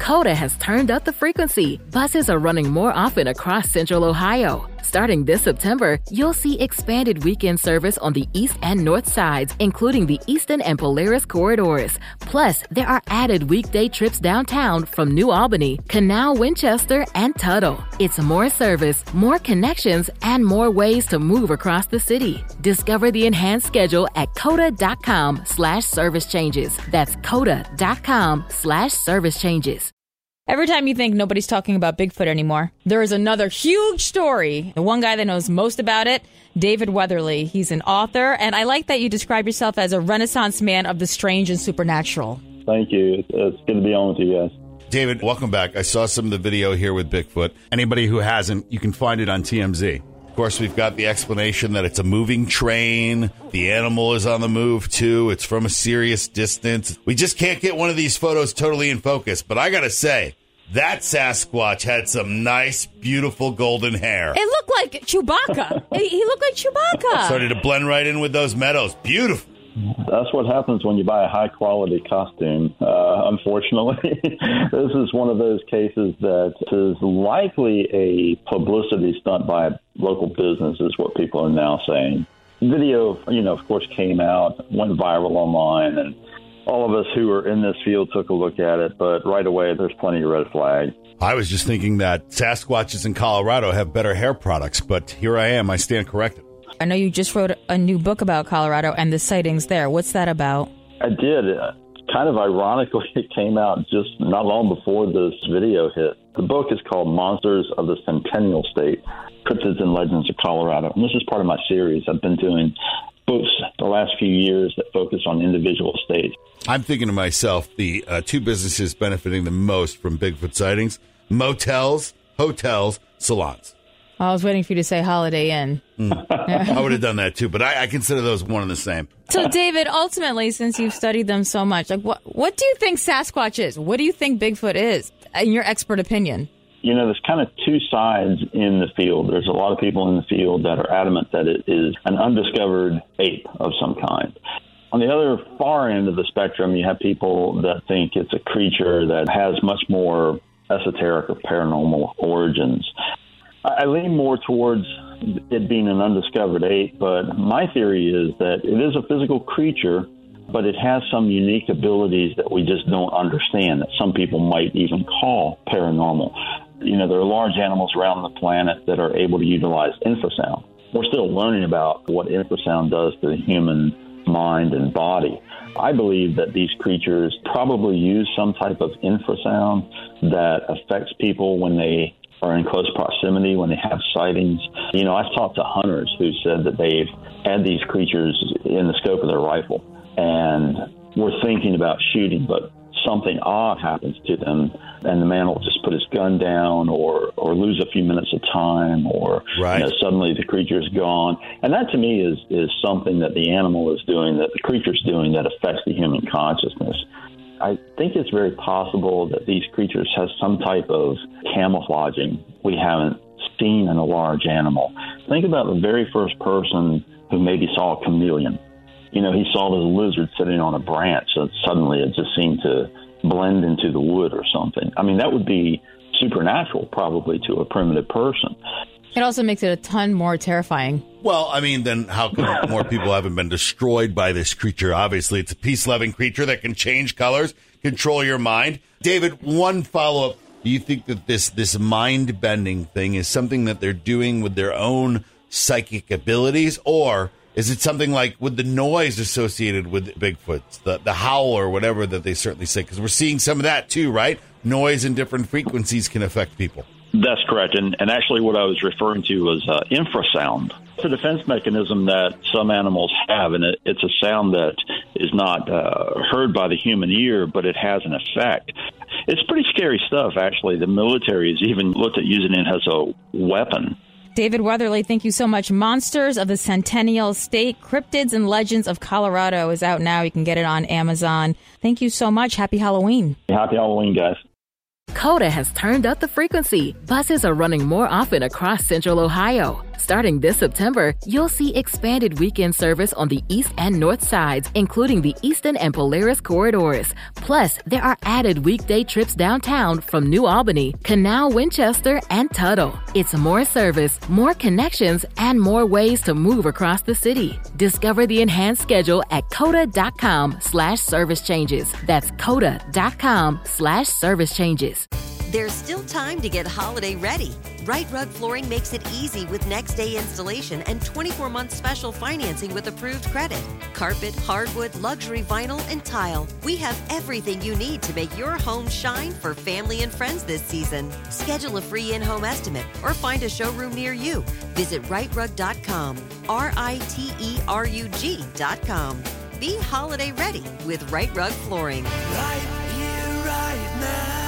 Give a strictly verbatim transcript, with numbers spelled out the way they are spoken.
CODA has turned up the frequency. Buses are running more often across Central Ohio. Starting this September, you'll see expanded weekend service on the east and north sides, including the Eastern and Polaris corridors. Plus, there are added weekday trips downtown from New Albany, Canal, Winchester, and Tuttle. It's more service, more connections, and more ways to move across the city. Discover the enhanced schedule at coda.com slash service changes. That's coda.com slash service changes. Every time you think nobody's talking about Bigfoot anymore, there is another huge story. The one guy that knows most about it, David Weatherly. He's an author, and I like that you describe yourself as a Renaissance man of the strange and supernatural. Thank you. It's good to be on with you guys. David, welcome back. I saw some of the video here with Bigfoot. Anybody who hasn't, you can find it on T M Z. Of course, we've got the explanation that it's a moving train. The animal is on the move, too. It's from a serious distance. We just can't get one of these photos totally in focus. But I got to say, that Sasquatch had some nice, beautiful golden hair. It looked like Chewbacca. He looked like Chewbacca. Started to blend right in with those meadows. Beautiful. That's what happens when you buy a high-quality costume. Uh, unfortunately, this is one of those cases that is likely a publicity stunt by a local business, is what people are now saying. Video, you know, of course, came out, went viral online, and all of us who are in this field took a look at it, but right away, there's plenty of red flags. I was just thinking that Sasquatches in Colorado have better hair products, but here I am. I stand corrected. I know you just wrote a new book about Colorado and the sightings there. What's that about? I did. Uh, kind of ironically, it came out just not long before this video hit. The book is called Monsters of the Centennial State, Cryptids and Legends of Colorado. And this is part of my series. I've been doing books the last few years that focus on individual states. I'm thinking to myself, the uh, two businesses benefiting the most from Bigfoot sightings, motels, hotels, salons. I was waiting for you to say Holiday Inn. Mm. I would have done that too, but I, I consider those one and the same. So, David, ultimately, since you've studied them so much, like what what do you think Sasquatch is? What do you think Bigfoot is, in your expert opinion? You know, there's kind of two sides in the field. There's a lot of people in the field that are adamant that it is an undiscovered ape of some kind. On the other far end of the spectrum, you have people that think it's a creature that has much more esoteric or paranormal origins. I lean more towards it being an undiscovered ape, but my theory is that it is a physical creature, but it has some unique abilities that we just don't understand, that some people might even call paranormal. You know, there are large animals around the planet that are able to utilize infrasound. We're still learning about what infrasound does to the human mind and body. I believe that these creatures probably use some type of infrasound that affects people when they are in close proximity, when they have sightings. You know, I've talked to hunters who said that they've had these creatures in the scope of their rifle and were thinking about shooting, but something odd happens to them and the man will just put his gun down or, or lose a few minutes of time or right. you know, suddenly the creature's gone. And that to me is, is something that the animal is doing, that the creature's doing that affects the human consciousness. I think it's very possible that these creatures have some type of camouflaging we haven't seen in a large animal. Think about the very first person who maybe saw a chameleon. You know, he saw this lizard sitting on a branch, so suddenly it just seemed to blend into the wood or something. I mean, that would be supernatural probably to a primitive person. It also makes it a ton more terrifying. Well, I mean, then how come more people haven't been destroyed by this creature? Obviously, it's a peace-loving creature that can change colors, control your mind. David, one follow-up. Do you think that this, this mind-bending thing is something that they're doing with their own psychic abilities? Or is it something like with the noise associated with Bigfoot, the, the howl or whatever that they certainly say? Because we're seeing some of that too, right? Noise and different frequencies can affect people. That's correct. And, and actually what I was referring to was uh, infrasound. It's a defense mechanism that some animals have, and it, it's a sound that is not uh, heard by the human ear, but it has an effect. It's pretty scary stuff, actually. The military has even looked at using it as a weapon. David Weatherly, thank you so much. Monsters of the Centennial State, Cryptids and Legends of Colorado is out now. You can get it on Amazon. Thank you so much. Happy Halloween. Happy Halloween, guys. CODA has turned up the frequency. Buses are running more often across Central Ohio. Starting this September, you'll see expanded weekend service on the east and north sides, including the Eastern and Polaris corridors. Plus, there are added weekday trips downtown from New Albany, Canal, Winchester, and Tuttle. It's more service, more connections, and more ways to move across the city. Discover the enhanced schedule at coda.com slash service changes. That's coda.com slash service changes. There's still time to get holiday ready. Right Rug Flooring makes it easy with next day installation and twenty-four month special financing with approved credit. Carpet, hardwood, luxury vinyl, and tile. We have everything you need to make your home shine for family and friends this season. Schedule a free in-home estimate or find a showroom near you. Visit right rug dot com, R I T E R U G dot com. Be holiday ready with Right Rug Flooring. Right here, right now.